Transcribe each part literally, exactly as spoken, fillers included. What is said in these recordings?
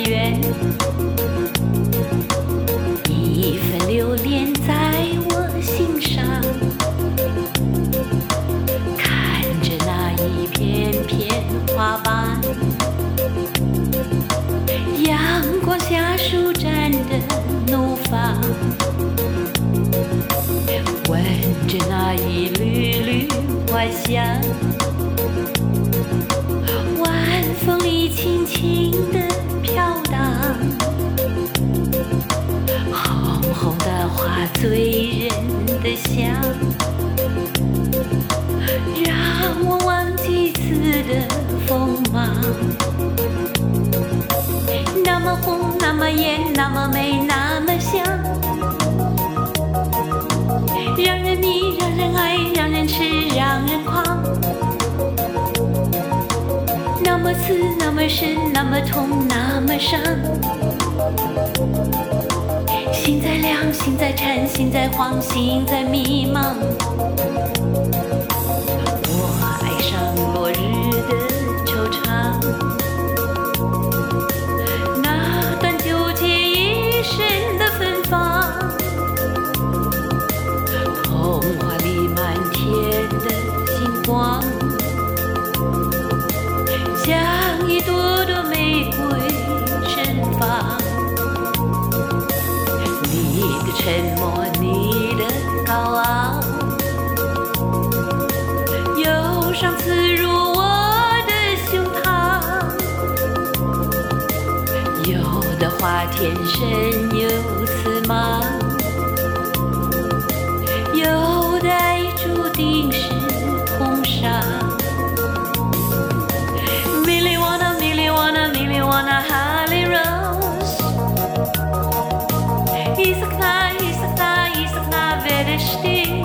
远，一份留恋在我心上，看着那一片片花瓣，阳光下舒展的怒放，闻着那一缕缕花香，晚风里轻轻地飘荡，红红的花醉人的香，让我忘记此的锋芒。那么红，那么艳，那么美，那么香，让人迷，让人爱，让人痴，让人狂。那么刺，那么深，那么痛，那么伤。心在凉，心在颤，心在慌，心在迷茫。我爱上落日的惆怅，那段纠结一生的芬芳，童话里满天的星光，像一朵朵玫瑰盛放。你的沉默，你的高傲，忧伤刺入我的胸膛。有的话天生有刺芒，有的爱注定是痛伤。Miliwana, miliwana, miliwana, Holly Rose. Isakna, isakna, isakna, verişti.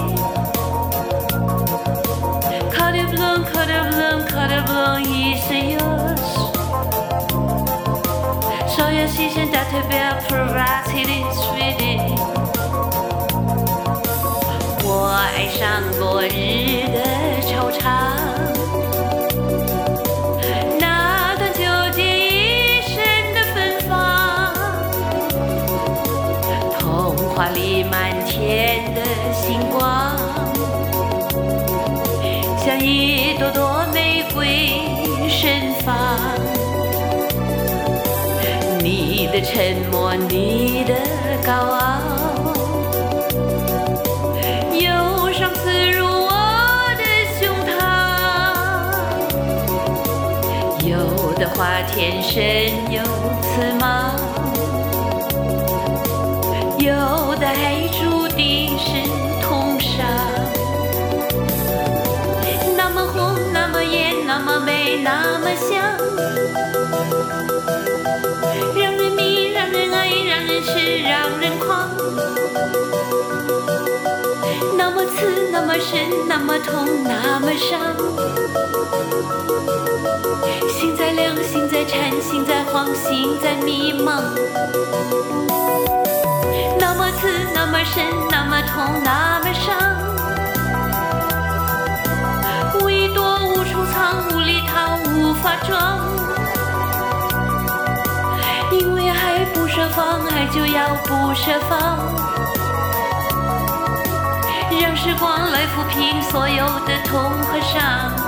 Kadeblum, kadeblum, kadeblum, yaşıyoruz. Soya season that to be a provided is ready. 我爱上落日的惆怅，那段纠结一生的芬芳，童话里满天的星光，像一朵朵玫瑰盛放。你的沉默，你的高傲，忧伤刺入我的胸膛。有的话天生有刺芒，有的爱注定是痛伤。那么红，那么艳，那么美，那么香，让人迷，让人爱，让人痴，让人狂。那么刺，那么深，那么痛，那么伤。心在凉，心在颤，心在慌，心在迷茫。那么刺，那么深，那么痛，那么伤。无一躲，无处藏，无力逃，无法装。因为爱不设防，爱就要不设防，让时光来抚平所有的痛和伤。